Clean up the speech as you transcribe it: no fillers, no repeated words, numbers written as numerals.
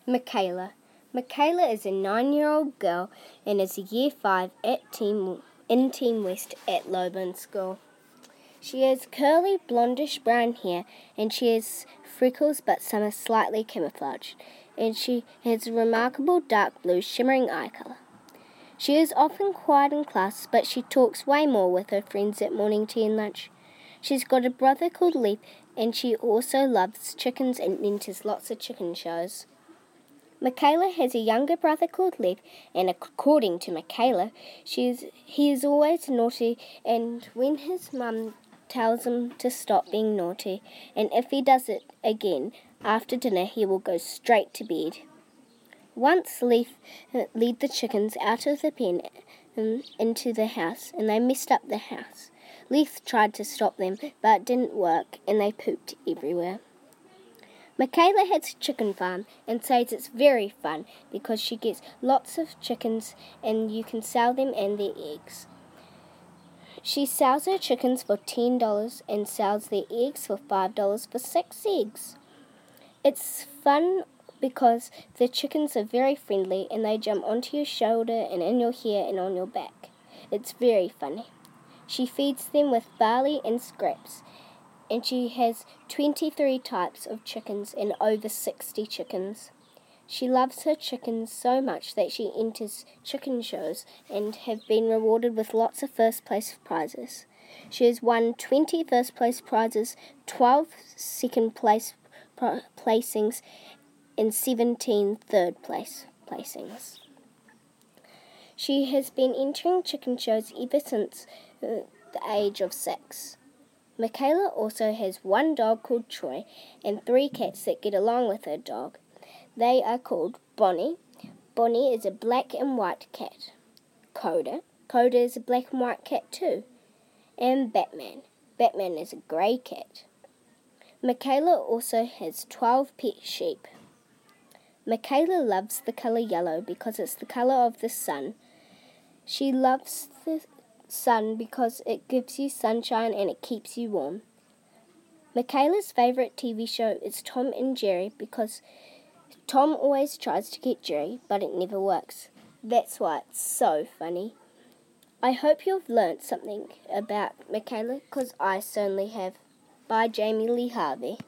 Michaela. Michaela is a 9-year-old girl and is a Year 5 in Team West at Loban School. She has curly blondish brown hair and she has freckles, but some are slightly camouflaged, and she has a remarkable dark blue shimmering eye colour. She is often quiet in class, but she talks way more with her friends at morning tea and lunch. She's got a brother called Leaf, and she also loves chickens and enters lots of chicken shows. Michaela has a younger brother called Lev, and according to Michaela, he is always naughty, and when his mum tells him to stop being naughty, and if he does it again, after dinner he will go straight to bed. Once Lev led the chickens out of the pen into the house, and they messed up the house. Leaf tried to stop them, but it didn't work, and they pooped everywhere. Michaela has a chicken farm and says it's very fun because she gets lots of chickens and you can sell them and their eggs. She sells her chickens for $10 and sells their eggs for $5 for 6 eggs. It's fun because the chickens are very friendly and they jump onto your shoulder and in your hair and on your back. It's very funny. She feeds them with barley and scraps, and she has 23 types of chickens and over 60 chickens. She loves her chickens so much that she enters chicken shows and have been rewarded with lots of first place prizes. She has won 20 first place prizes, 12 second place placings, and 17 third place placings. She has been entering chicken shows ever since the age of 6. Michaela also has 1 dog called Troy and 3 cats that get along with her dog. They are called Bonnie. Bonnie is a black and white cat. Coda. Coda is a black and white cat too. And Batman. Batman is a grey cat. Michaela also has 12 pet sheep. Michaela loves the colour yellow because it's the colour of the sun. She loves the sun because it gives you sunshine and it keeps you warm. Michaela's favourite TV show is Tom and Jerry because Tom always tries to get Jerry, but it never works. That's why it's so funny. I hope you've learnt something about Michaela, because I certainly have. By Jamie Lee Harvey.